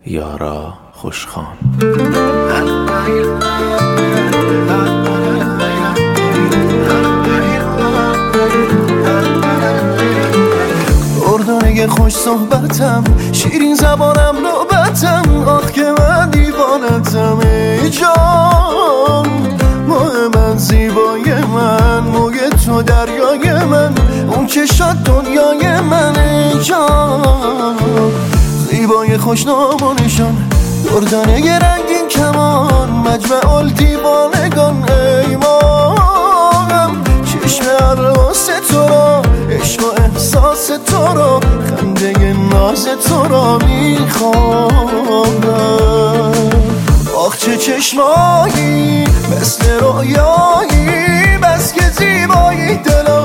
یارا خوشخوان. اردنه خوش صحبتم، شیرین زبانم نوبتم، آخ که من دیوانتم ای جان. ماه من زیبای من، موی تو دریای من، اون که شد دنیای من ای جان. زیبای خوشنام و نشان، دردانه رنگین کمان، مجمع الدیوانگان ای ماهم. چشم عرواس تو را، عشق و احساس تو را، خنده ناز تو را میخوانم. آخ چه چشمایی مثل رویایی، بس که زیبایی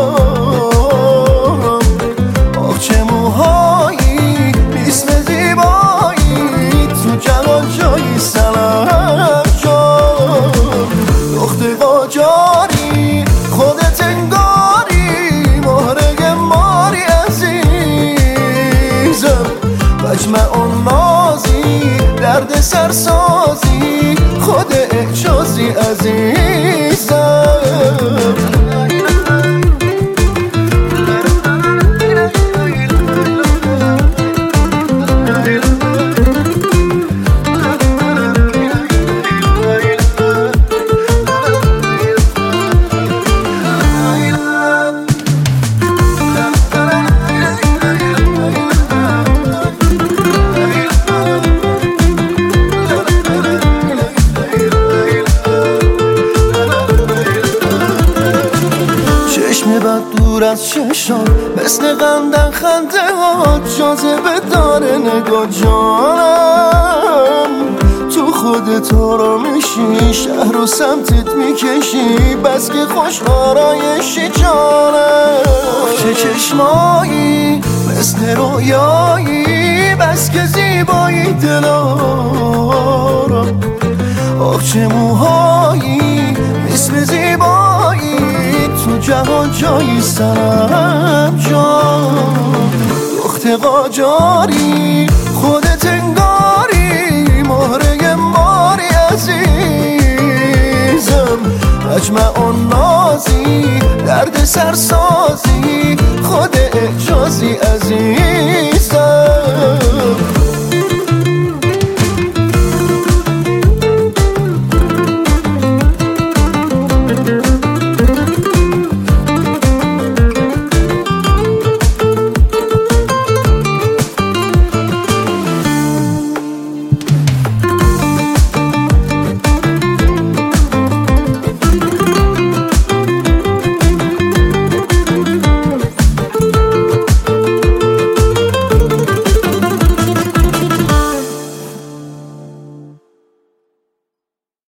دلم. آخ چه موهایی مثل زیبایی، تو جوان جایی سلام جان. دخت قاجاری خودت انگاری، مهره ماری عزیزم. مجمع نازی درد سرسازی، خود اعجازی عزیزم. بد دور از چشم، مثل قندن خنده ها، جاذبه داره نگاه جانم. تو خودت آرامشی، شهر و سمتت میکشی، بس که خوش آرایشی جانم. چه چشمایی مثل رویایی، بس که زیبایی دلارم. آخ چه موهایی مثل زیبایی، تو جهان جایی سرم جان. دخت قاجاری